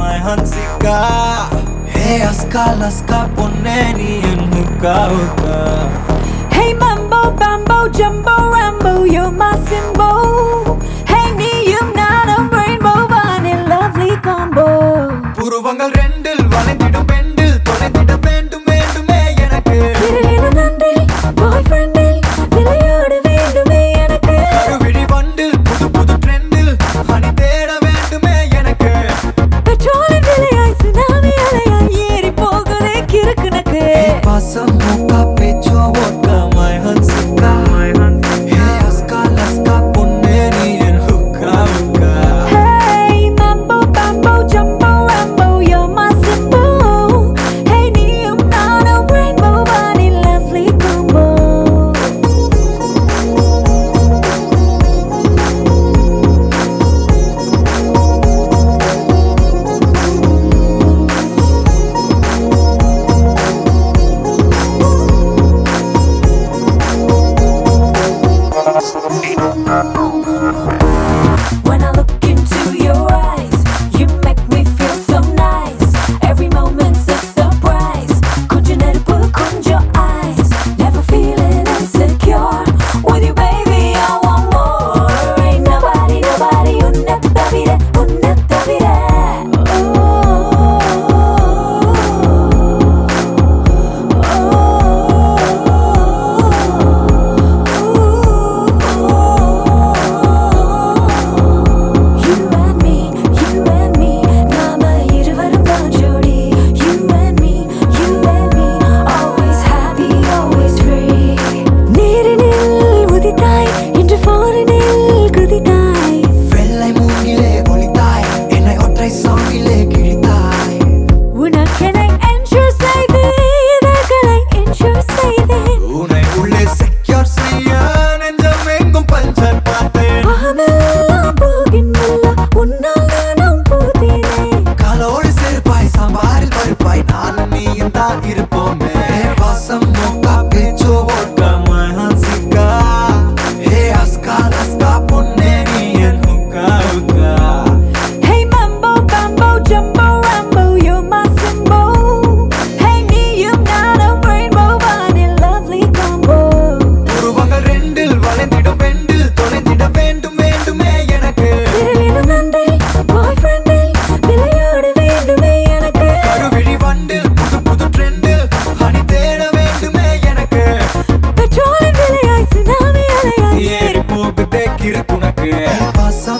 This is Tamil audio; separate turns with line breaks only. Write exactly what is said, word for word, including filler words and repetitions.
my Hansika. Hey aska laska ponne nee en hooka hooka.
Hey mambo bambo jumbo rambo, you're my symbol. Hey neeyum naanum rainbow vaane lovely combo.
புருவங்கள் ரெண்டில் வளைந்திடும் பெண்டில் தொலைந்திட வேண்டும் வேண்டுமே எனக்கு.
விரலின நண்டில் பாய்ஃப்ரெண்டில் விளையாட வேண்டுமே எனக்கு.
கருவிழி வண்டில் புது புது ட்ரெண்டில் ஹனி தேட வேண்டுமே எனக்கு.
பெட்ரோலின் விலையாய் சுனாமி அலையாய் ஏறி போகுதே கிறுக்குனக்கு.
பாசம் மூக்கா பேச்சோ ஓட்டா my Hansika. Hey aska laska ponne nee en hooka hooka.
Hey mambo bambo jumbo rambo, you're my symbol. Hey neeyum naanum rainbow vaane lovely combo. When I look into your eyes, you make me feel so nice. Every moment's a surprise. Kunja nerpu kunja eyes, never feeling insecure. With you baby I want more. Ain't nobody nobody unne tavire unne tavire. You and me, you and me, நாம இருவரும் தான் ஜோடி. You and me, you and me, always happy, always free. நீரினில் உதித்தாய், இன்று ஃபாரினில் குதித்தாய்.
வெள்ளை மூங்கிலே ஒளித்தாய் என்னை ஒற்றை சாங்கிலே கிழித்தாய்.
உனக்கென ensure செய்தேன், இதழ்களை ensure செய்தேன்.
உன்னை உள்ளே செக்யூர் செய்ய நெஞ்சம் எங்கும் பஞ்சர் பார்த்தேன்.
அகமெல்லாம் போகின்றல்ல, உன்னால் நானும் போதேனே.
காலோடு செருப்பாய் சாம்பாரில் பருப்பாய் நானும் நீயும் தான் இருப்போமே. பாசம் மூக்கா பேச்சோ ஓட்டா my Hansika. Hey aska laska ponne nee en hooka hooka.
Hey mambo bambo jumbo rambo, you're my symbol. Hey neeyum naanum rainbow vaane lovely combo.
உருவங்கள் ரெண்டில் வளைந்திடும் பெண்டில் தொலைந்திட வேண்டும் வேண்டுமே எனக்கு.
விரலின நண்டில் பாய்ஃப்ரெண்டில் விளையாட வேண்டுமே எனக்கு.
கருவிழி வண்டில் புது புது ட்ரெண்டில் ஹனி தேட வேண்டுமே எனக்கு.
பெட்ரோலின் விலையாய் சுனாமி அலையாய்
ஏறி போகுதே கிறுக்குனக்கு. பாசம்